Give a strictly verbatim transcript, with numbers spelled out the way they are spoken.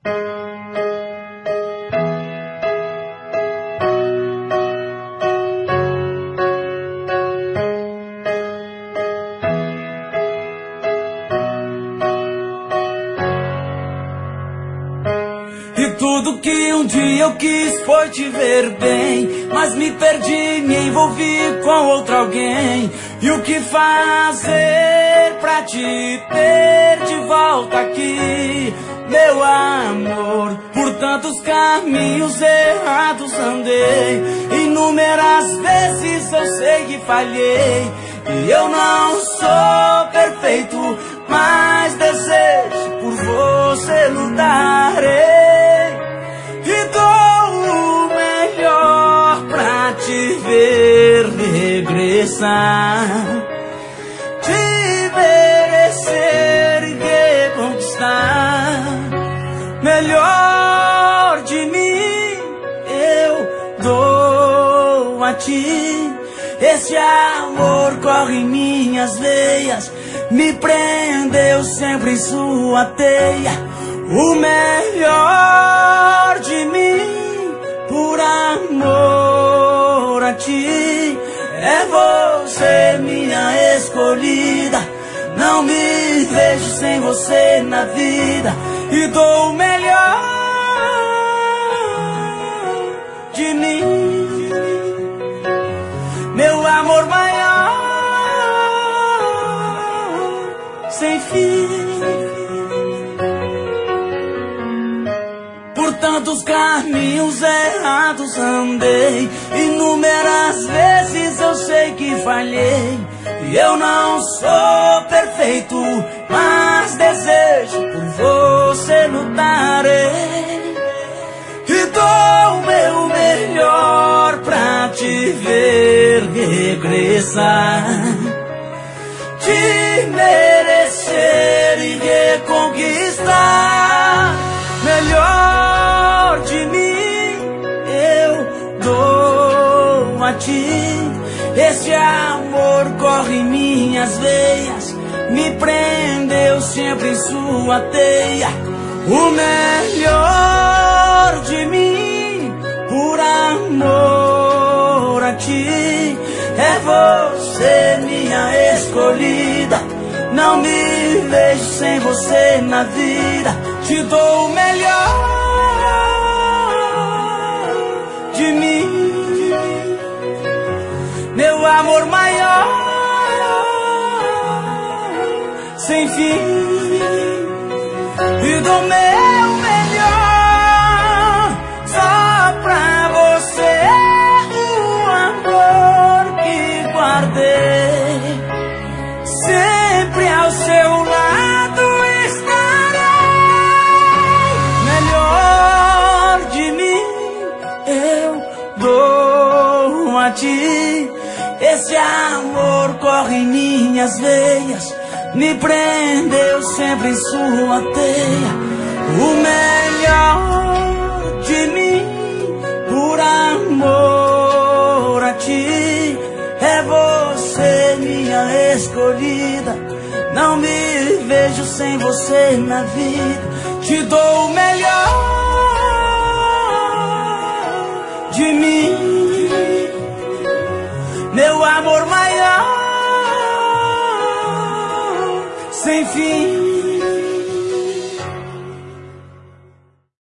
E tudo que um dia eu quis foi te ver bem, mas me perdi, me envolvi com outro alguém. E o que fazer pra te ter de volta aqui, meu amor? Por tantos caminhos errados andei, inúmeras vezes eu sei que falhei. E eu não sou perfeito, mas desejo por você lutarei. E dou o melhor pra te ver regressar, te merecer e reconquistar. Melhor de mim eu dou a ti. Esse amor corre em minhas veias, me prendeu sempre em sua teia. O melhor de mim, por amor a ti, é você minha escolhida. Não me vejo sem você na vida, e dou o melhor de mim, meu amor maior, sem fim. Por tantos caminhos errados andei, inúmeras vezes eu sei que falhei. E eu não sou perfeito, mas desejo por você lutarei. E dou o meu melhor pra te ver regressar, te merecer e reconquistar. Melhor de mim eu dou a ti. Esse amor corre em minhas veias, me prendeu sempre em sua teia. O melhor de mim, por amor a ti, é você minha escolhida. Não me vejo sem você na vida, te dou o melhor de mim, meu amor maior, sem fim. E dou meu melhor só pra você, o amor que guardei. Sempre ao seu lado estarei. Melhor de mim eu dou a ti. Esse amor corre em minhas veias, me prendeu sempre em sua teia. O melhor de mim, por amor a ti, é você minha escolhida. Não me vejo sem você na vida, te dou o melhor